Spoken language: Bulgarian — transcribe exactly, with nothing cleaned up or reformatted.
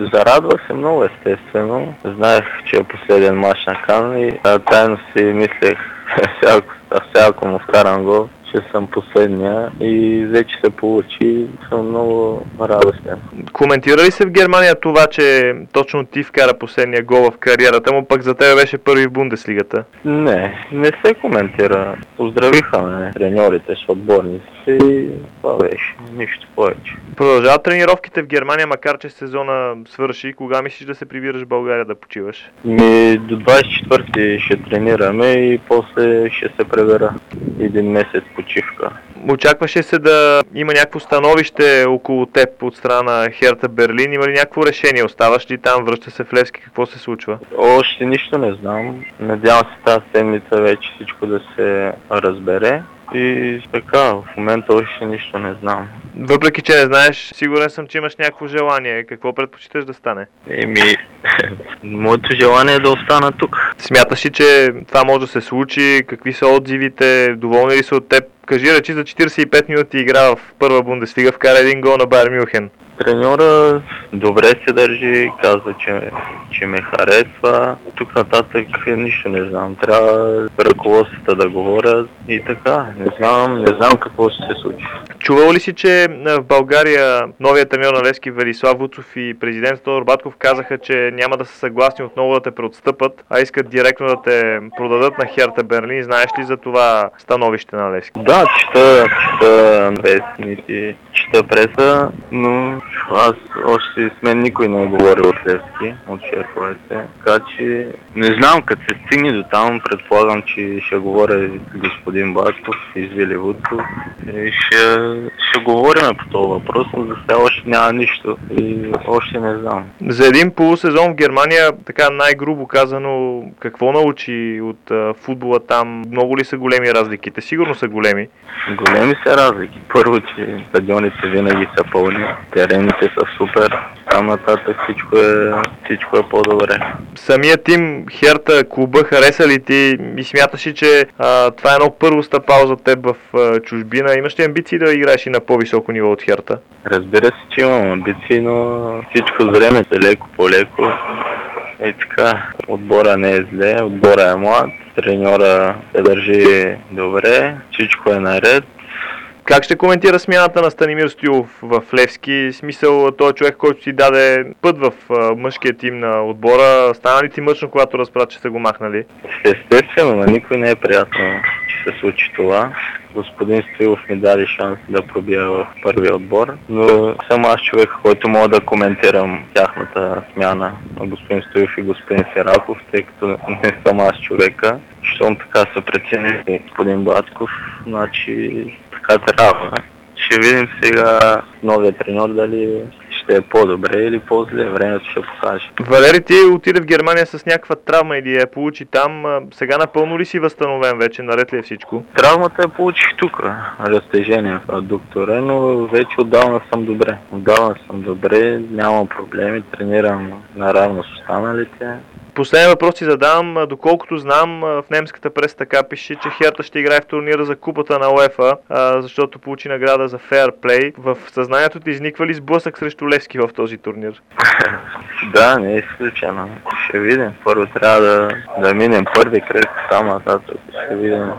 Зарадва се много, естествено. Знаех, че е последен мач на Кан и тайно си мислех, всяко, всяко му вкарам гол, че съм последния и вече се получи, съм много радостен. Коментира ли се в Германия това, че точно ти вкара последния гол в кариерата му, пък за тебе беше първи в Бундеслигата? Не, не се коментира. Поздравиха ме треньорите с отборници и това беше, нищо повече. Продължават тренировките в Германия, макар че сезона свърши. Кога мислиш да се прибираш в България да почиваш? Ми, до двадесет и четвърти ще тренираме и после ще се пребера един месец почивка. Очакваше се да има някакво становище около теб от страна на Херта Берлин. Има ли някакво решение? Оставаш ли там? Връща се в Левски? Какво се случва? Още нищо не знам. Надявам се тази седмица вече всичко да се разбере. И така, в момента още нищо не знам. Въпреки че не знаеш, сигурен съм, че имаш някакво желание. Какво предпочиташ да стане? Еми, моето желание е да остана тук. Смяташ ли, че това може да се случи? Какви са отзивите? Доволни ли са от теб? Кажи, речи за четиридесет и пет минути игра в първа Бундеслига, вкара един гол на Байер Мюнхен. Треньора добре се държи, казва, че, че ме харесва. Тук нататък нищо не знам. Трябва ръководствата да говорят и така. Не знам, не знам какво ще се случи. Чувал ли си, че в България новият треньор на Левски Велислав Вуцов и президент Тодор Батков казаха, че няма да са съгласни отново да те преотстъпат, а искат директно да те продадат на Херта Берлин? Знаеш ли за това становище на Левски? Да, чета, чета вестници, чета преса, но аз още с мен никой не е говорил от Левски, от шефовете. Така че не знам, като се стигне до там, предполагам, че ще говоря господин Батков и с Вили Вуцов и ще, ще говорим по този въпрос, но за сега още няма нищо и още не знам. За един полусезон в Германия, така най-грубо казано, какво научи от а, футбола там? Много ли са големи разликите? Сигурно са големи. Големи са разлики. Първо, че стадионите винаги са пълни, терените са супер, там нататък всичко е, всичко е по-добре. Самият тим, Херта, клуба, хареса ли ти и смяташ ли, че а, това е едно първо стъпало за теб в а, чужбина? Имаш ли амбиции да играеш и на по-високо ниво от Херта? Разбира се, че имам амбиции, но всичко време е леко по леко. И така, отбора не е зле, отбора е млад, треньора се държи добре, всичко е наред. Как ще коментира смяната на Станимир Стоилов в Левски? Смисъл, той е човек, който си даде път в мъжкия тим на отбора. Стана ли ти мъчно, когато разпра, че са го махнали? Естествено, на никой не е приятно, че се случи това. Господин Стоилов ми даде шанс да пробия в първия отбор, но съм аз човек, който мога да коментирам тяхната смяна на господин Стоилов и господин Сираков, тъй като не съм аз човека. Щом така са преценили господин Батков, значи така трябва. Ще видим сега новия треньор дали ще е по-добре или по-зле. Времето ще покаже. Валери, ти отиде в Германия с някаква травма или я получи там. Сега напълно ли си възстановен вече? Наред ли е всичко? Травмата я получих тук. Разтежение в адуктора, но вече отдавна съм добре. Отдавна съм добре, нямам проблеми, тренирам наравно с останалите. Последен въпрос ти задавам. Доколкото знам, в немската преса така пише, че Херта ще играе в турнира за купата на УЕФА, защото получи награда за Fair Play. В съзнанието ти изниква ли сблъсък срещу Левски в този турнир? Да, не е изключено. Ще видим. Първо трябва да, да минем първи кръг, там нататък ще видим